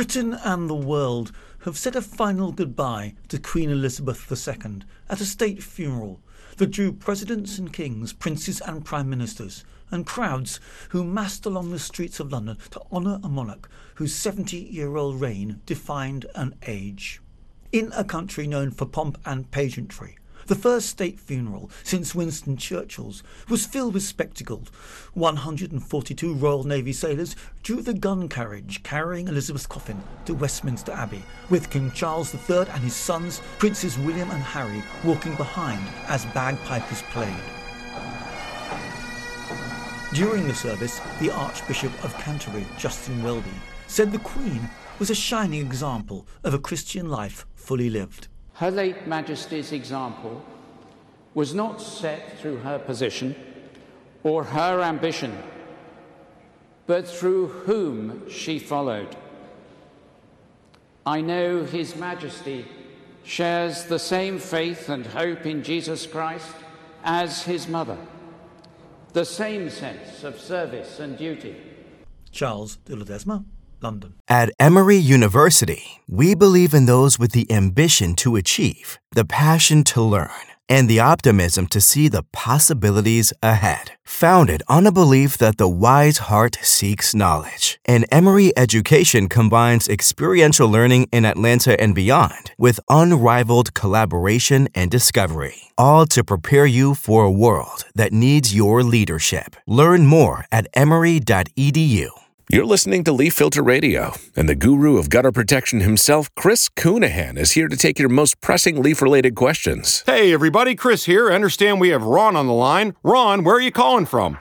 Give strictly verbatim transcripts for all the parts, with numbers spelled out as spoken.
Britain and the world have said a final goodbye to Queen Elizabeth the Second at a state funeral that drew presidents and kings, princes and prime ministers, and crowds who massed along the streets of London to honour a monarch whose seventy-year-old reign defined an age. In a country known for pomp and pageantry, the first state funeral since Winston Churchill's was filled with spectacle. one hundred forty-two Royal Navy sailors drew the gun carriage carrying Elizabeth's coffin to Westminster Abbey, with King Charles the Third and his sons, Princes William and Harry, walking behind as bagpipers played. During the service, the Archbishop of Canterbury, Justin Welby, said the Queen was a shining example of a Christian life fully lived. Her late Majesty's example was not set through her position or her ambition, but through whom she followed. I know His Majesty shares the same faith and hope in Jesus Christ as his mother, the same sense of service and duty. Charles de Ledesma, London. At Emory University, we believe in those with the ambition to achieve, the passion to learn, and the optimism to see the possibilities ahead. Founded on a belief that the wise heart seeks knowledge, and Emory education combines experiential learning in Atlanta and beyond with unrivaled collaboration and discovery, all to prepare you for a world that needs your leadership. Learn more at emory dot e d u. You're listening to Leaf Filter Radio, and the guru of gutter protection himself, Chris Coonahan, is here to take your most pressing leaf-related questions. Hey, everybody, Chris here. I understand we have Ron on the line. Ron, where are you calling from?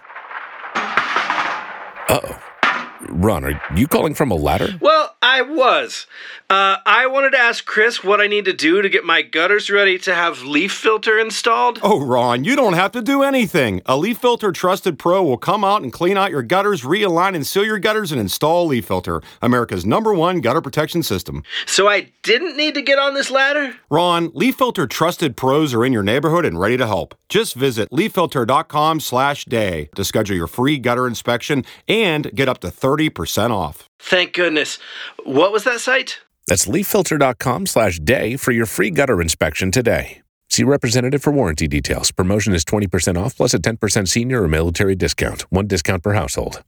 Uh-oh. Ron, are you calling from a ladder? Well, I was. Uh, I wanted to ask Chris what I need to do to get my gutters ready to have Leaf Filter installed. Oh, Ron, you don't have to do anything. A Leaf Filter Trusted Pro will come out and clean out your gutters, realign and seal your gutters, and install Leaf Filter, America's number one gutter protection system. So I didn't need to get on this ladder? Ron, Leaf Filter Trusted Pros are in your neighborhood and ready to help. Just visit leaf filter dot com slash day to schedule your free gutter inspection and get up to thirty percent off. Thank goodness. What was that site? That's leaf filter dot com slash day for your free gutter inspection today. See representative for warranty details. Promotion is twenty percent off plus a ten percent senior or military discount. One discount per household.